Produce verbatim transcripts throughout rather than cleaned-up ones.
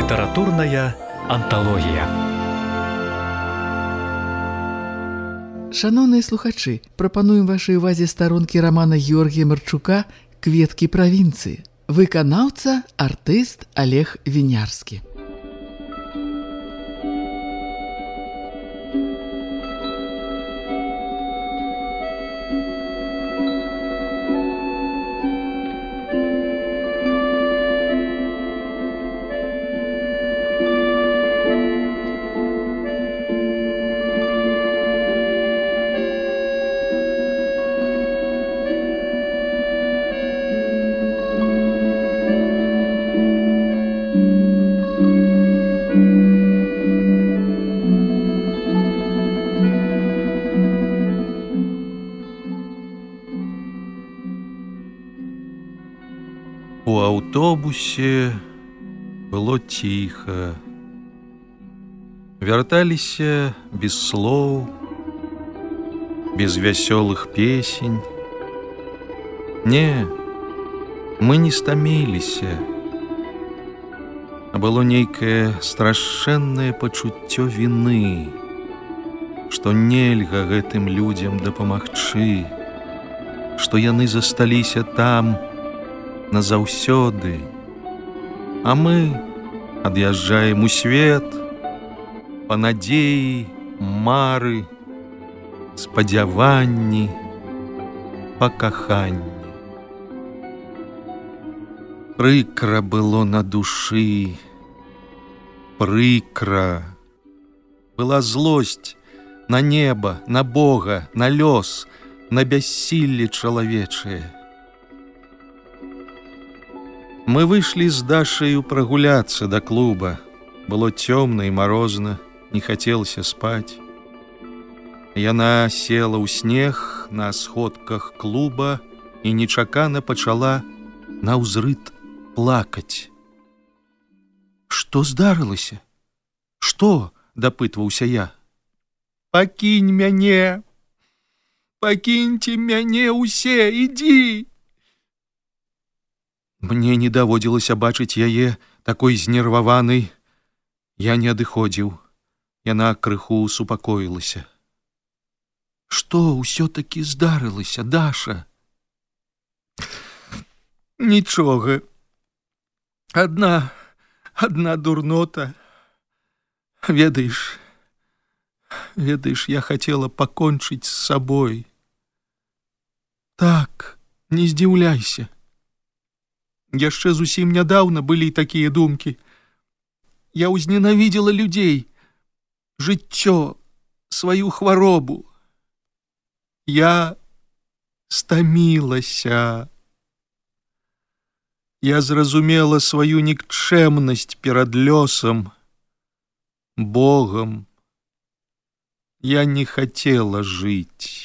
Літаратурная анталогія. Шановныя слухачы, прапануем вашай увазе старонкі рамана Георгія Марчука «Кветкі правінцыі». Выканаўца, артыст Олег Вінярскі. У аўтобусе было ціха. Вярталіся без слоў, без вясёлых песень. Не, мы не стаміліся. А было нейкае страшэннае пачуццё віны, што нельга гэтым людзям дапамагчы, што яны засталіся там назаўсёды, а мы ад'язджаем у свет па надзеі, мары, спадзяванні, па каханні. Прыкра было на душы, прыкра. Была злосць на неба, на Бога, на лёс, на бяссілле чалавечае. Мы выйшлі з Дашаю прагуляцца да клуба. Было цёмна і марозна, не хацелася спаць. Яна села ў снег на сходках клуба і нечакана пачала наўзрыд плакаць. Што здарылася? Што? Дапытваўся я. Пакінь мяне! Пакіньце мяне ўсе, ідзі! Мне не даводзілася бачыць яе такой знерваванай. Я не адыходзіў. Яна крыху супакоілася. Што ўсё-такі здарылася, Даша? Нічога. Адна, адна дурнота. Ведаеш, ведаеш, я хацела пакончыць з сабой. Так, не здзіўляйся. Яшчэ зусім нядаўна былі такія думкі. Я ўзненавідзела людзей, жыццё, сваю хваробу. Я стамілася. Я зразумела сваю нікчэмнасць перад лёсам, Богам. Я не хацела жыць.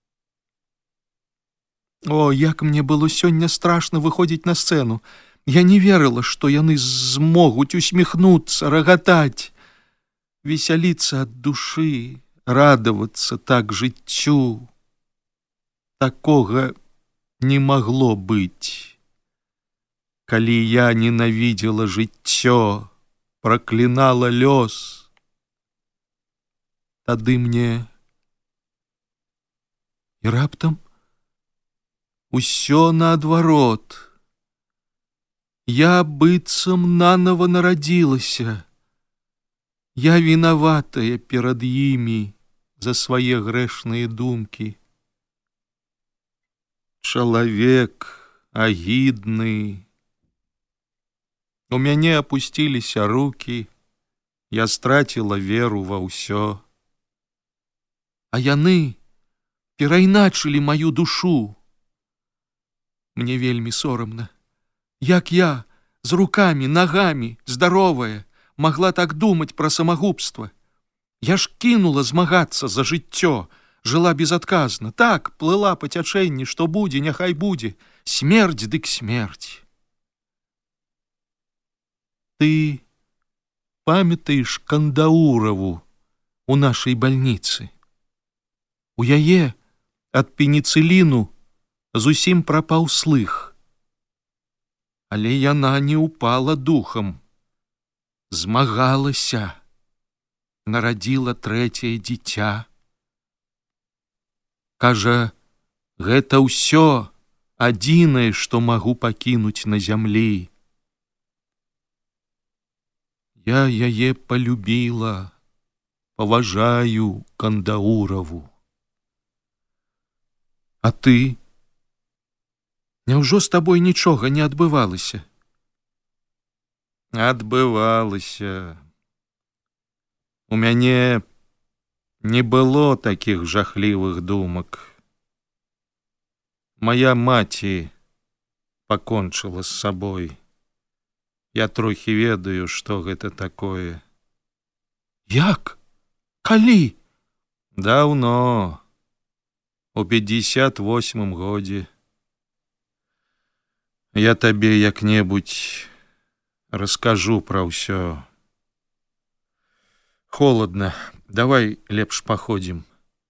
О, як мне было сёння страшна выходзіць на сцэну. Я не верыла, што яны змогуць усміхнуцца, рагатаць, весяліцца ад душы, радавацца так жыццю. Такога не магло быць. Калі я ненавідзела жыццё, праклінала лёс, тады мне і раптам усё наадварот. Я быццам нанова нарадзілася. Я вінаватая перад імі за свае грэшныя думкі. Чалавек агідны. У мяне апусціліся рукі, я страціла веру ва ўсё. А яны перайначылі маю душу. Мне вельмі сорамна. Як я, з рукамі, нагамі, здаровая, магла так думаць пра самагубства? Я ж кінула змагацца за жыццё, жыла безадказна. Так, плыла па цячэнні, што будзе, няхай будзе. Смерць дык смерць. Ты памятаеш Кандаураву у нашай бальніцы? У яе ад пеніцыліну зусім прапаў слых. Але яна не ўпала духам. змагалася, нарадзіла трэцяе дзіця. Кажа, гэта ўсё адзінае, што магу пакінуць на зямлі. Я яе полюбіла, паважаю Кандаураву. А ты? Няўжо з табой нічога не адбывалася? Адбывалася. У мяне не было такіх жахлівых думак. Моя маці пакончыла з сабой. Я трохі ведаю, што гэта такое. Як? Калі? Даўно. У пятьдесят восьмым годзе. Я табе як-небудзь раскажу пра ўсё. Холодна. Давай лепш паходзім.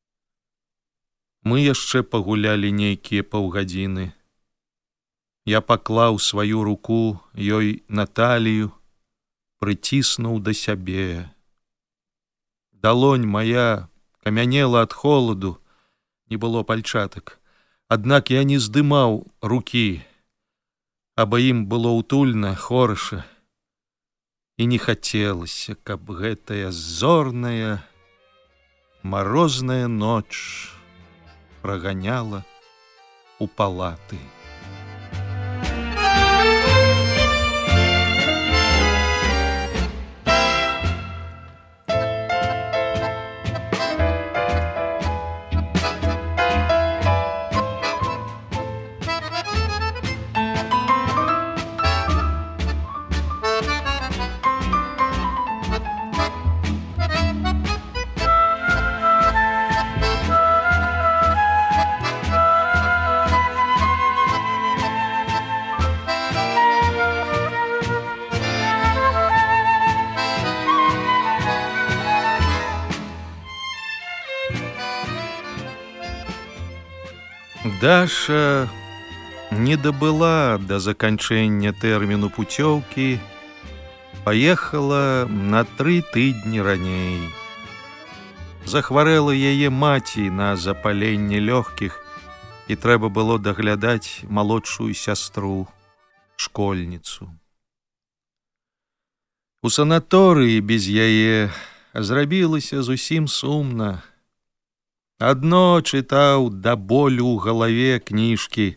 Мы яшчэ пагулялі нейкія паўгадзіны. Я паклаў сваю руку ёй на талію, прыціснуў да сябе. Далонь моя камянела ад холаду, не было пальчатак. Аднак я не здымаў рукі, абаім было ўтульна, хораша. І не хацелася, каб гэтая зорная, марозная ноч праганяла у палаты. Даша не дабыла да заканчэння тэрміну пуцёўкі, паехала на тры тыдні раней. Захварэла яе маці на запаленне лёгкіх, і трэба было даглядаць малодшую сястру, школьніцу. У санаторыі без яе зрабілася зусім сумна. Адно чытаў да болю ў галаве кніжкі.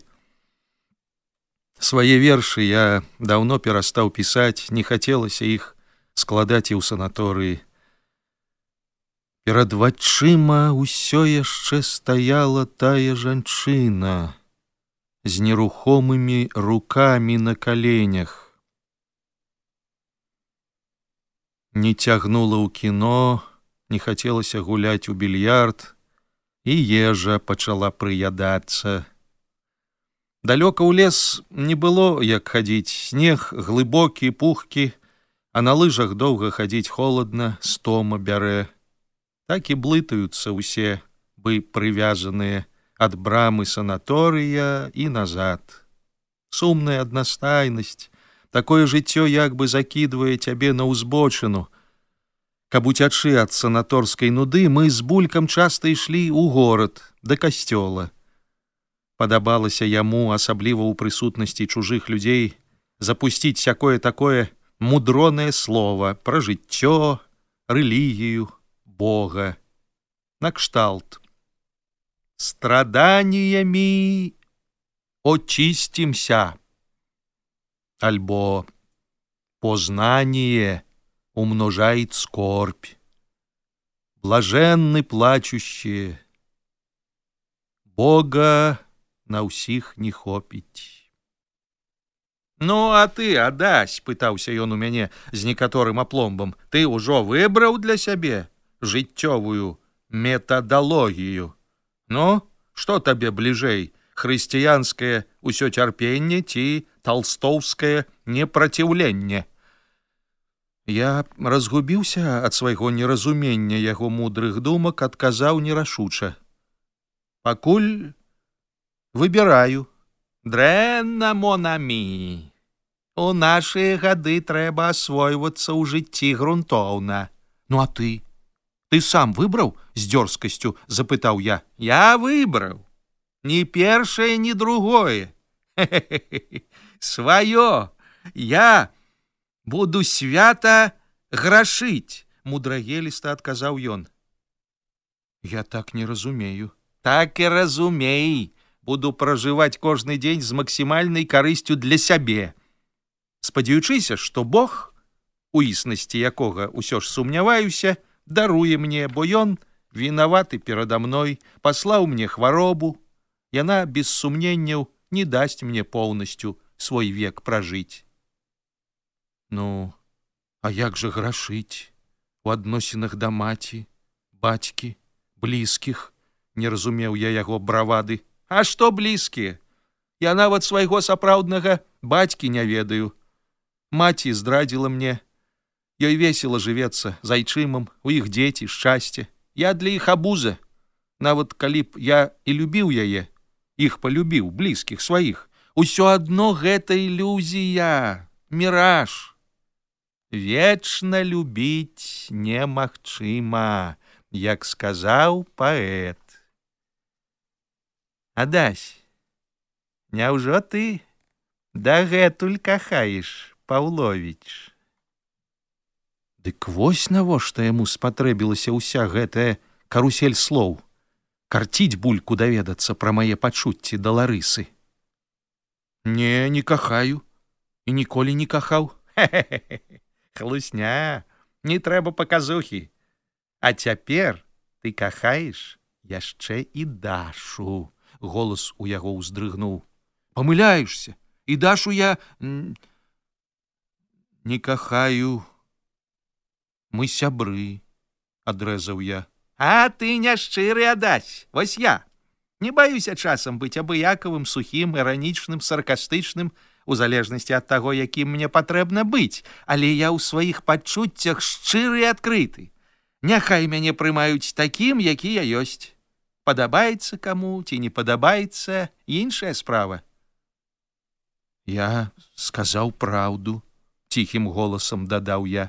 Свае вершы я даўно перастаў пісаць, не хацелася іх складаць і ў санаторыі. Перад вачыма ўсё яшчэ стаяла тая жанчына з нерухомымі рукамі на каленях. Не цягнула ў кіно, не хацелася гуляць у більярд, і ежа пачала прыядацца. Далёка ў лес не было, як хадзіць, снег глыбокі, пухкі, а на лыжах доўга хадзіць холадна, стома бярэ. Так і блытаюцца ўсе, бы прывязаныя ад брамы санаторыя і назад. Сумная аднастайнасць, такое жыццё як бы закідвае цябе на ўзбочыну. Каб уцячы ад санаторскай нуды, мы з булькам часта ішлі ў горад, да касцёла. Падабалася яму, асабліва ў прысутнасці чужых людзей, запусціць сякое-такое мудронае слова пра жыццё, рэлігію, Бога. Накшталт. Страданиями очистимся. Альбо познание умножает скорбь. Блаженны плачущие. Бога на ўсіх не хопіць. Ну, а ты, Адась, пытаўся ён у мяне з некаторым апломбам, ты ўжо выбраў для сябе жыццёвую метадалогію. Ну, што табе бліжэй, хрысціянскае ўсё цярпенне ці талстоўскае непраціўленне? Я разгубіўся ад свайго неразумення яго мудрых думак, адказаў нерашуча. Пакуль выбіраю. Дрэнна, монамі. У нашыя гады трэба асвойвацца ў жыцці грунтоўна. Ну, а ты? Ты сам выбраў? З дзёрзкасцю запытаў я. Я выбраў. Ні першае, ні другое. Сваё. Я буду свята грашыць, мудрагеліста адказаў ён. Я так не разумею. Так і разумей. Буду пражываць кожны дзень з максімальнай карысцю для сябе. Спадзяючыся, што Бог, у існасці якога ўсё ж сумняваюся, даруе мне, бо ён вінаваты перада мной, паслаў мне хваробу. Яна, без сумненняў, не дасць мне поўнасцю свой век пражыць. Ну, а як жа грашыць у адносінах да маці, бацькі, блізкіх? Не разумеў я яго бравады. А што блізкія? Я нават свайго сапраўднага бацькі не ведаю. Маці здрадзіла мне. Ёй весела жывецца з айчымам, у іх дзеці, шчасце. Я для іх абуза. Нават калі б я і любіў яе, іх палюбіў, блізкіх сваіх, усё адно гэта ілюзія, міраж. Вечна любіць немагчыма, як сказаў паэт. Адась, няўжо ты дагэтуль кахаеш, Паўловіч? Дык вось навошта яму спатрэбілася ўся гэтая карусель слоў. Карціць бульку даведацца пра мае пачуцці да Ларысы. Не, не кахаю. І ніколі не кахаў. Хе-хе-хе. Хлусня, не трэба паказухі. А цяпер ты кахаеш яшчэ і Дашу. Голас у яго ўздрыгнуў. Памыляешся. І Дашу я не кахаю. Мы сябры, адрэзаў я. А ты няшчыры, Адась. Вось я. Не баюся часам быць абыякавым, сухім, іранічным, саркастычным, у залежнасці ад таго, якім мне патрэбна быць, але я ў сваіх пачуццях шчыры і адкрыты. Няхай мяне прымаюць такім, які я ёсць. Падабаецца каму ці не падабаецца, іншая справа. Я сказаў праўду, ціхім голасам дадаў я.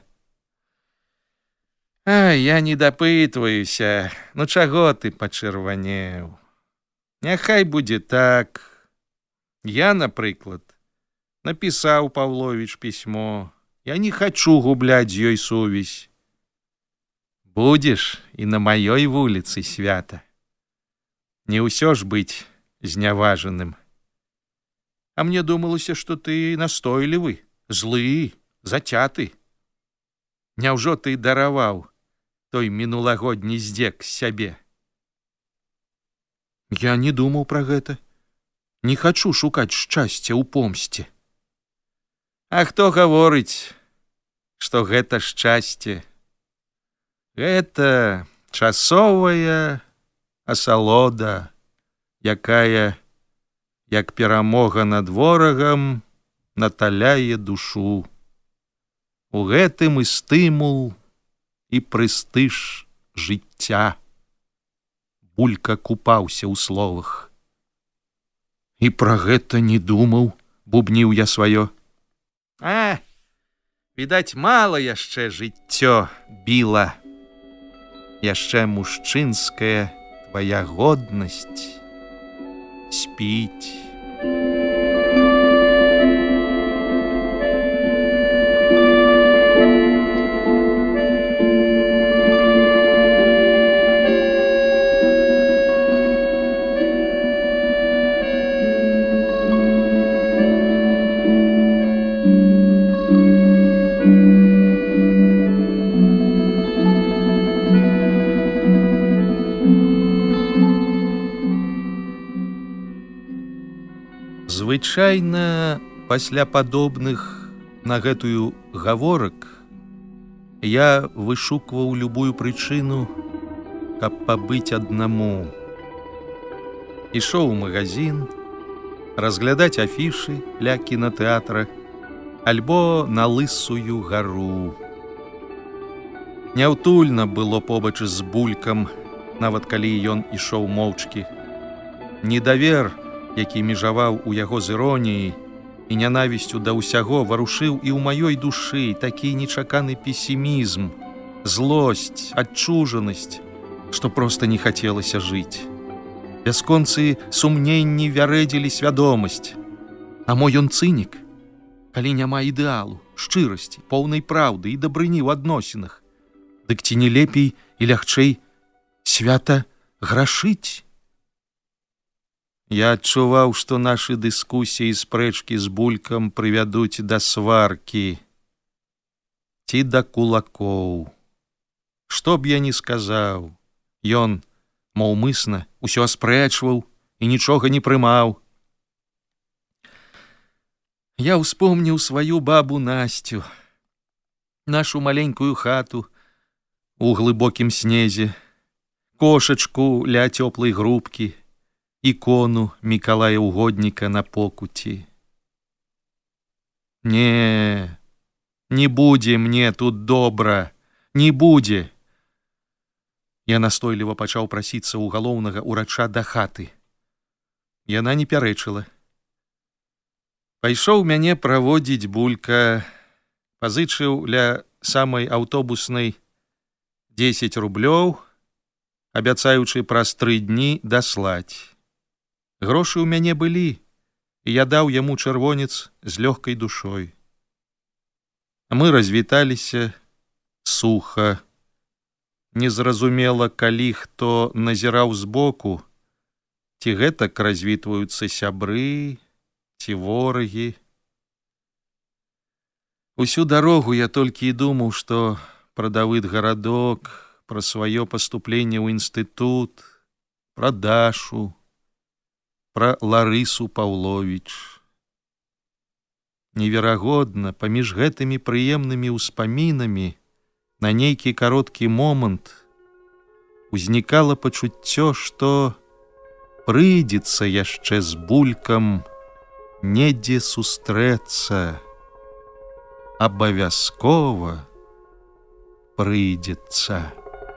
А, я не дапытваюся. Ну чаго ты пачырванеў? Няхай будзе так. Я, напрыклад, напісаў Паўловіч пісьмо. Я не хачу губляць з ёй сувязь. Будзеш і на маёй вуліцы свята. Не ўсё ж быць зняважаным. А мне думалася, што ты настойлівы, злы, зацяты. Няўжо ты дараваў той мінулагодні здзек з сябе? Я не думаў пра гэта. Не хачу шукаць шчасця ў помсце. А хто гаворыць, што гэта шчасце? Гэта часовая асалода, якая, як перамога над ворагам, наталяе душу. У гэтым і стымул, і прэстыж жыцця. Булька купаўся ў словах. І пра гэта не думаў, бубніў я сваё. А, відаць, мала яшчэ жыццё біла. Яшчэ мужчынская твая годнасць спіць. Звычайна, пасля падобных на гэтую гаворак, я вышукваў любую прычыну, каб пабыць аднаму. Ішоў у магазин, разглядаць афішы ля кінатэатра альбо на Лысую гару. Няўтульна было побач з Булькам, нават калі ён ішоў моўчкі. Недавер, які межаваў у яго з іроніяй, і нянавісцю да ўсяго варушыў і ў маёй душы такі нечаканы песімізм, злосць, адчужанасць, што проста не хацелася жыць. Бясконцы сумненні вярэдзілі свядомасць. А мо ён цынік, калі няма ідэалу, шчырасці, поўнай праўды і дабрыні ў адносінах? Дык ці не лепей і лягчэй свята грашыць? Я адчуваў, што нашы дыскусіі і спрэчкі з булькам прывядуць да сваркі ці да кулакоў. Што б я ні сказаў, ён маўмысна усё аспрэчваў і нічога не прымаў. Я ўспомніў сваю бабу Насцю, нашу маленькую хату у глыбокім снезе, кошачку ля цёплай грубкі, ікону Мікалая Угодніка на покуці. Не, не будзе мне тут добра, не будзе. Я настойліва пачаў прасіцца ў галоўнага ўрача да хаты. Яна не пярэчыла. Пайшоў мяне праводзіць булька, пазычыў ля самай аўтобуснай дзесяць рублёў, абяцаючы праз тры дні даслаць. Грошы ў мяне былі, і я даў яму чырвонец з лёгкай душой. Мы развіталіся суха. Незразумела, калі хто назіраў збоку, ці гэтак развітваюцца сябры, ці ворагі. Усю дарогу я толькі і думаў, што пра Давыд гарадок, пра сваё паступленне ў інстытут, пра Дашу, пра Ларысу Паўловіч. Неверагодна, паміж гэтымі прыемнымі ўспамінамі на нейкі кароткі момант узнікала пачуццё, што прыйдзецца яшчэ з булькам недзе сустрэцца. Абавязкова прыйдзецца.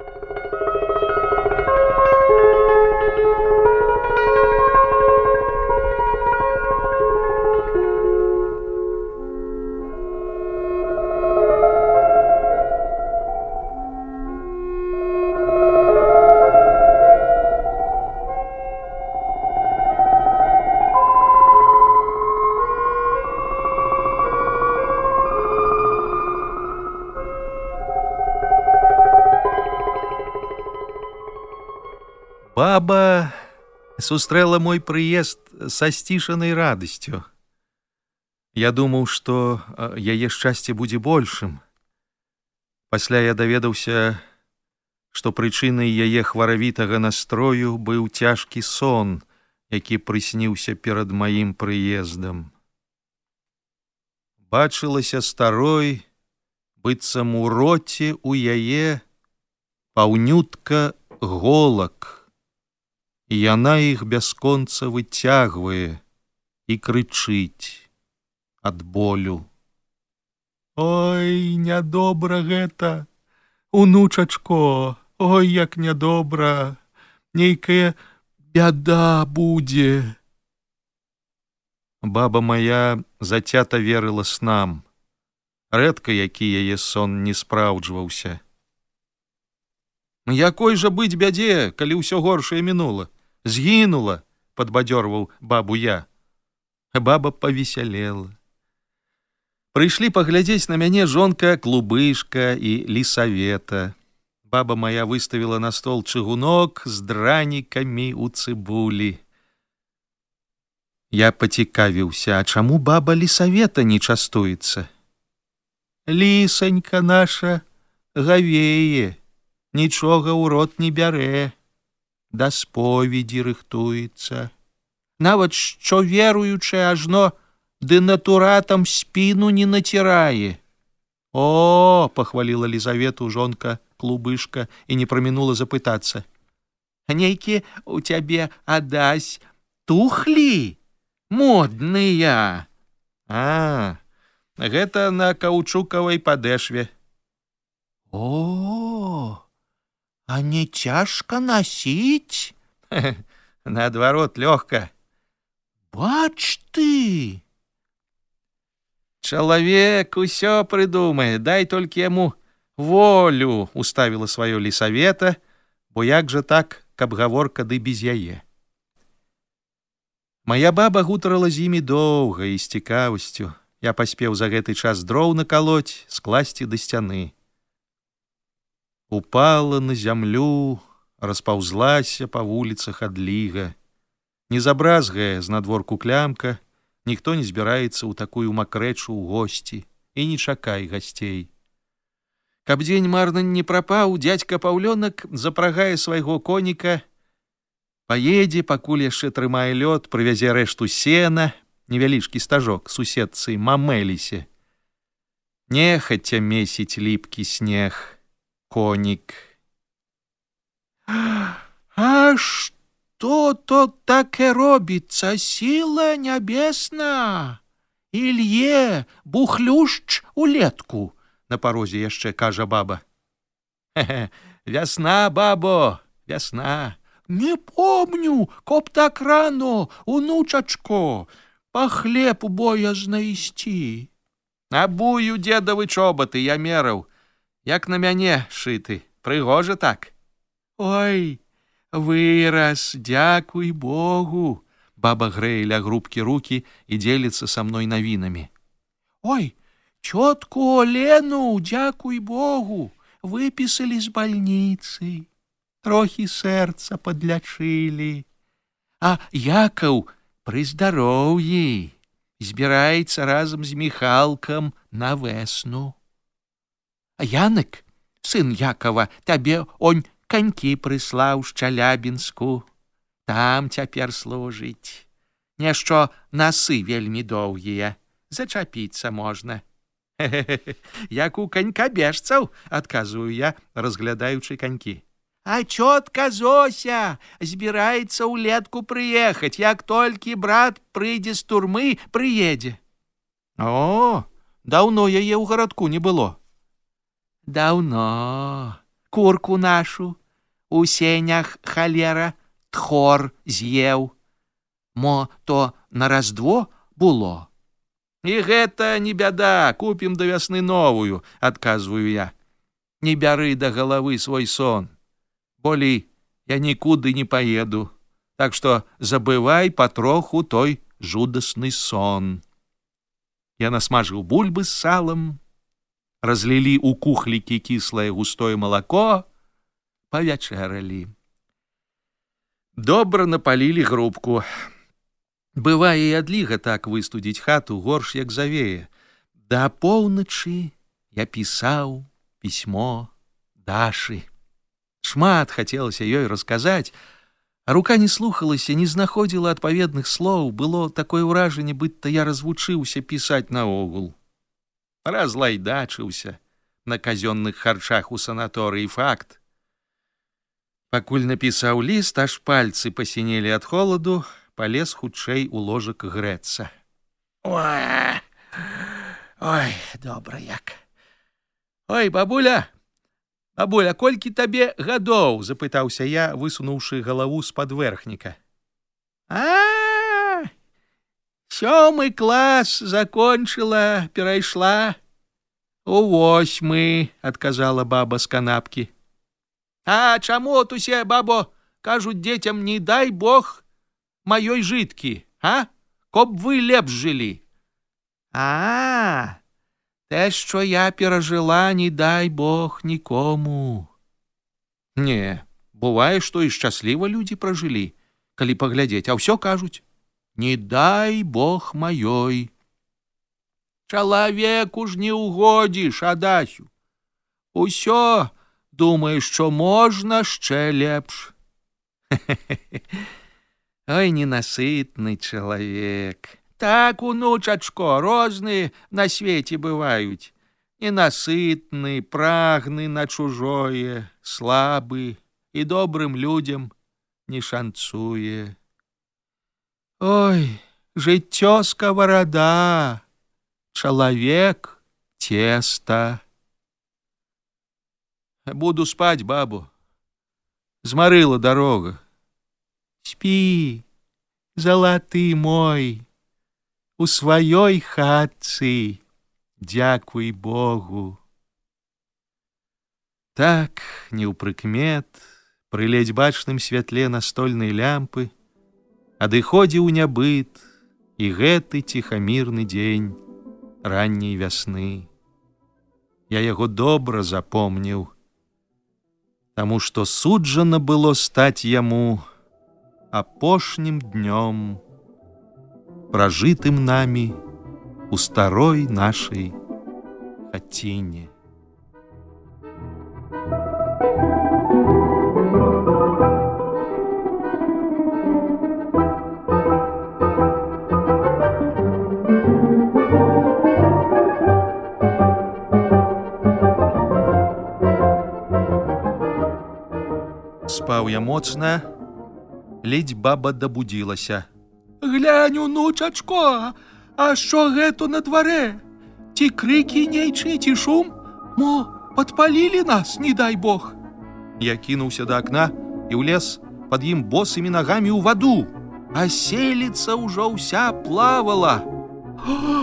Баба сустрэла мой прыезд са сцішанай радасцю. Я думаў, што яе шчасце будзе большым. Пасля я даведаўся, што прычынай яе хваравітага настрою быў цяжкі сон, які прысніўся перад маім прыездам. Бачылася старой, быццам у роце у яе паўнютка голак, і яна іх бясконца выцягвае і крычыць ад болю. Ой, нядобра гэта, унучачко, ой, як нядобра, нейкая бяда будзе. Баба моя зацята верыла снам. Рэдка які яе сон не спраўджваўся. Якой жа быць бядзе, калі ўсё горшае мінула? Згінула, падбадзёрваў бабу я. Баба павесялела. Прыйшлі паглядзець на мяне жонка Клубышка і Лісавета. Баба моя выставіла на стол чыгунок з дранікамі ў цыбулі. Я пацікавіўся, а чаму баба Лісавета не частуецца? Лісанька наша гавее, нічога ў рот не бярэ, да споведзі рыхтуецца. Нават што веруючая ажно дэнатуратам спіну не націрае. О, пахваліла Лізавету жонка Клубышка і не прамінула запытацца. Нейкі у цябе адась тухлі модныя. А, гэта на каўчукавай падэшве. О, а не цяжка насіць? Наадварот, лёгка. Бач ты! Чалавек усё прыдумае, дай толькі яму волю, уставіла сваё лісавета, бо як жа так, каб гаворка ды без яе. Мая баба гутарала з імі доўга і з цікавасцю. Я паспеў за гэты час дроў накалоць, скласці да сцяны. Упала на зямлю, распаўзлася па вуліцах адліга. Не забразгае з надворку клямка, ніхто не збіраецца ў такую макрэчу ў госці, і не чакай гасцей. Каб дзень марна не прапаў, дзядзька Паўлёнак запрагае свайго коніка, паедзе, пакуль яшчэ трымае лёд, прывязе рэшту сена, невялічкі стажок суседцы Мамэлісе. Нехаця месіць ліпкі снег конік. А што то таке робіцца, сіла нябесна? Ілье, бухлюшч улетку, на парозе яшчэ кажа баба. Хе-хе, вясна, бабо, вясна. Не помню, коб так рано, унучачко, па хлеб боязна ісці. Абую дзедавы чобаты я мераў, як на мяне шыты, прыгожа так. Ой, вырас, дзякуй Богу. Баба грэе ля грубкі рукі і дзеліцца са мной навінамі. Ой, цётку Олену, дзякуй Богу, выпісалі з бальніцы. Трохі сэрца падлячылі. А Якаў пры здароўі, збіраецца разам з Міхалкам на весну. А Янак, сын Якова, табе онь канькі прыслаў з Чалябінску. Там цяпер служыць. Нешто насы вельмі доўгія, зачапіцца можна. Хе-хе-хе, як у канькабежцаў, адказваю я, разглядаючы канькі. А цётка Зося збіраецца ўлетку прыехаць, як толькі брат прыйдзе з турмы, прыедзе. О, даўно яе ў гарадку не было. Даўно. Курку нашу у сенях халера тхор з'еў. Мо то на раздво было. І гэта не бяда, купім да вясны новую, адказваю я. Не бяры да галавы свой сон. Болей я нікуды не паеду, так што забывай патроху той жудасны сон. Я насмажыў бульбы з салам, разлілі ў кухлікі кіслае густое малако, павячэралі. Добра напалілі грубку. Бывае і адліга так выстудзіць хату горш, як завее. Да поўначы я пісаў пісьмо Дашы. Шмат хацелася ёй расказаць, а рука не слухалася, не знаходзіла адпаведных слоў, было такое ўражанне, быццам я развучыўся пісаць наогул. Разлайдачыўся на казённых харчах у санаторыі факт. Пакуль напісаў ліст, аж пальцы пасінелі ад холаду, палез хутчэй у ложак грэцца. Ой, ой, добра як. Ой, бабуля, бабуля, колькі табе гадоў? Запытаўся я, высунуўшы галаву з-пад верхніка. А, сёмы клас закончыла, перайшла. У восьмы, адказала баба з канапкі. А чаму от усе, бабо, кажуць дзецям, не дай Бог маёй жыткі, а? Каб вы лепш жылі. А, те, що я перажила, не дай Бог нікому. Не, бывае, што і шчасліва людзі пражылі, калі паглядзець, а ўсё кажуць, не дай Бог маёй. Чалавеку ж не угодзіш, Адасю. Усё думаеш, што можна шчэ лепш. Ой, ненасытны чалавек. Так, унучачко, розныя на свеце бываюць. Ненасытны, прагны на чужое, слабы і добрым людзям не шанцуе. Ой, жыццё скаварада, чалавек цеста. Буду спаць, бабу. Змарыла дарога. Спі, залаты мой, у сваёй хатцы. Дзякуй Богу. Так, неўпрыкмет, пры ледзь бачным святле настольнай лямпы адыходзіў нябыт і гэты ціхамірны дзень ранняй вясны. Я яго добра запомніў, таму што суджана было стаць яму апошнім днём, пражытым намі у старой нашай хаціне. Спаў я моцна, ледзь баба дабудзілася. Глянь, унучачко, а що гэту на дварэ? Ці крыкі нейчыя, ці шум? Мо, падпалілі нас, не дай Бог. Я кінуўся да акна і ўлез пад ім босымі нагамі ў ваду, а селіца ўжо ўся плавала. О,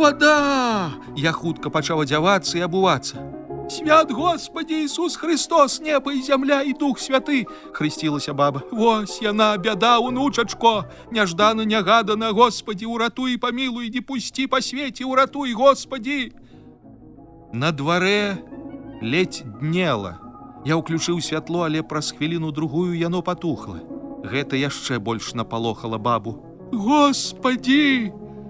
вода! Я хутка пачаў адзявацца і абувацца. Свят Господи Ісус Христос, неба і зямля і Дух Святы, хрысцілася баба. Вось яна, бяда, унучачко, няждана, нягадана, Господи, уратуй і памілуй, не пусці па свеце, уратуй, Господи. На дварэ ледзь днела. Я ўключыў святло, але праз хвіліну-другую яно патухла. Гэта яшчэ больш напалохала бабу. Господи,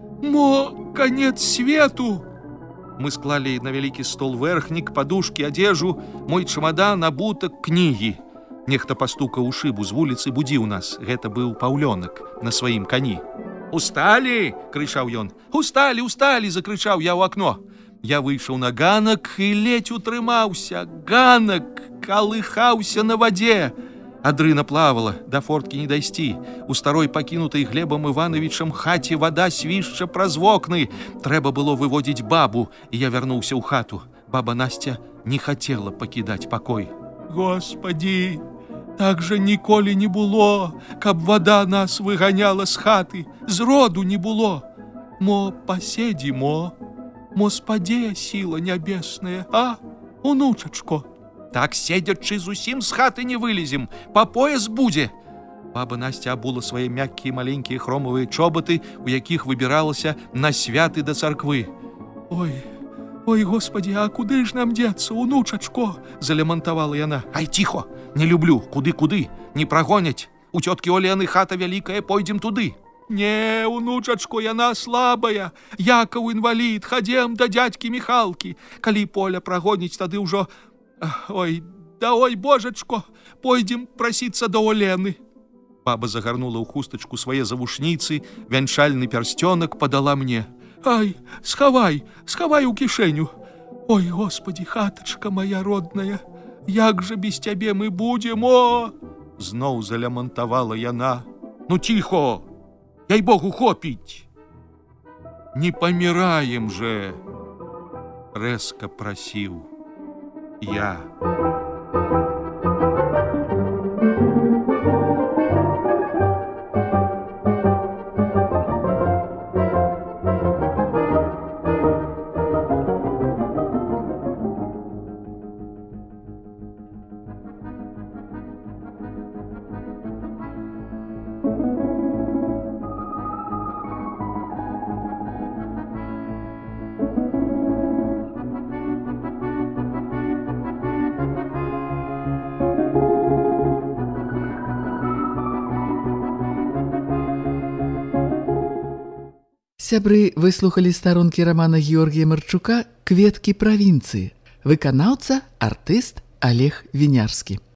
мо канец свету. Мы склалі на вялікі стол верхнік, падушкі, адзежу, мой чамадан, абутак, кнігі. Нехта пастукаў у шыбу з вуліцы, будзіў нас. Гэта быў паўлёнак на сваім кані. «Усталі!» – крычаў ён. «Усталі, усталі!» – закрычаў я ў акно. Я выйшаў на ганак і ледзь утрымаўся. Ганак калыхаўся на вадзе. Адрына плавала, да форткі не дайсці. У старой пакінутай Глебам Івановичам хаце вада свішча праз вокны. Трэба было выводзіць бабу, і я вярнуўся ў хату. Баба Насця не хацела пакідаць пакой. «Господи, так жа ніколі не было, каб вада нас выганяла з хаты. Зроду не было. Мо паседзі, мо, мо спадзе сіла нябесная, а, унучачко?» Так седзячы зусім з хаты не вылезем, па пояс будзе. Баба Насця абула свае мяккія маленькія хромавыя чобаты, у якіх выбіралася на святы да царквы. «Ой, ой, Господи, а куды ж нам дзецца, унучачко?» – залямантавала яна. «Ай, ціхо, не люблю, куды-куды, не прагоняць. У цёткі Олены хата вялікая, пойдзем туды». «Не, унучачко, яна слабая. Якаў інвалід, хадзем да дзядзькі Міхалкі. Калі Поля прагоніць, тады ўжо... Ой, да ой, божачко, пойдзем прасіцца да Олены». Баба загарнула ў хустачку свае завушніцы, вянчальны пярсцёнак падала мне. «Ай, схавай, схавай у кішэню. Ой, Господи, хатачка моя родная, як жа без цябе мы будзем, о!» Зноў залямантавала яна. «Ну, ціхо, яй-богу, хопіць! Не паміраем же!» Рэзка прасіў я. Сябры выслухалі старонкі рамана Георгія Марчука «Кветкі правінцыі». Выканаўца, артыст Олег Вінярскі.